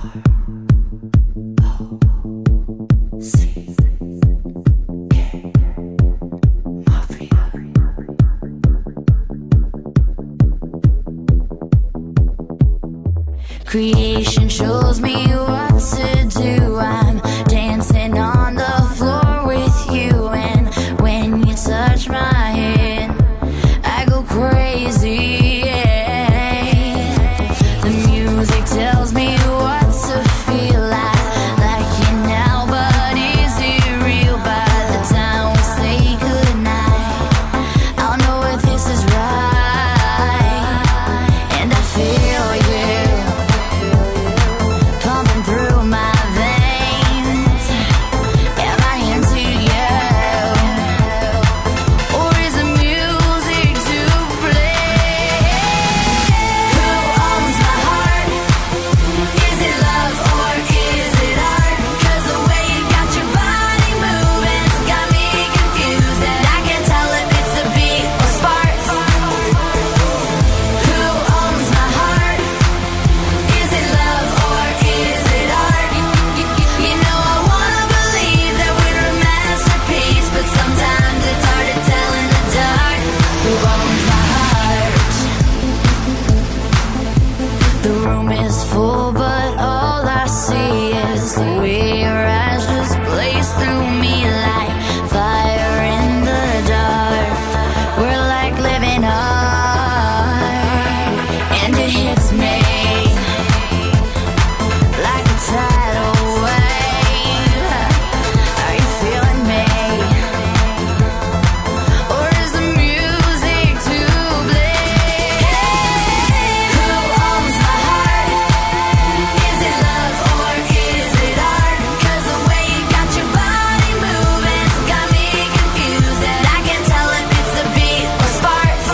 Creation shows me what to do. I'm dancing on the floor with you, and when you touch my hand, I go crazy. Yeah. The music tells me what to feel like it now, but is it real? By the time we say goodnight, I'll know if this is right, and I feel you pumping through my veins. Am I into you, or is the music to blame? Who owns my heart? Is it love or is it art? 'Cause the way you got your body moving's got me confused, and I can't tell if it's a beat or sparks. Who owns my heart? Is it love or is it art? You know I wanna believe that we're a masterpiece, but sometimes it's hard to tell in the dark. Who owns my heart? The room is full, but all I see is the way your eyes just blaze through me like fire in the dark. We're like living art, and it hits me like a tidal wave. Are you feeling me, or is the music to blame? Who owns my heart? Is it love or is it art? 'Cause the way you got your body moving's got me confused, and I can't tell if it's a beat or sparks.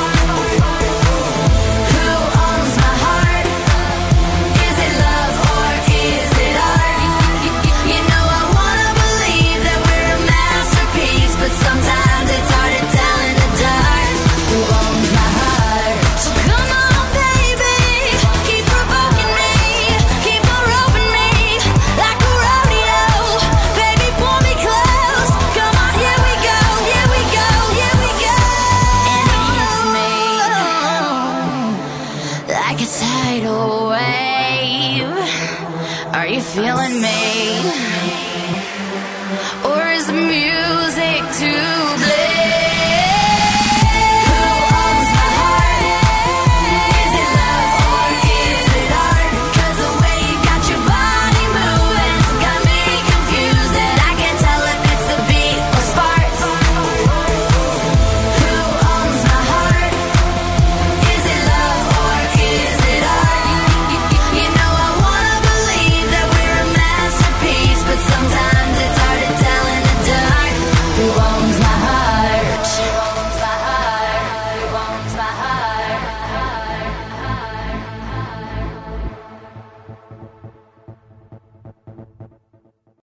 Who owns my heart? Is it love or is it art? You know I wanna believe that we're a masterpiece, but sometimes it's hard to tell in the dark. Who owns my heart? So come on, baby, keep provoking me, keep on roping me like a rodeo. Baby, pull me close. Come on, here we go, here we go, here we go. And it hits me like a tidal wave. Are you feeling me,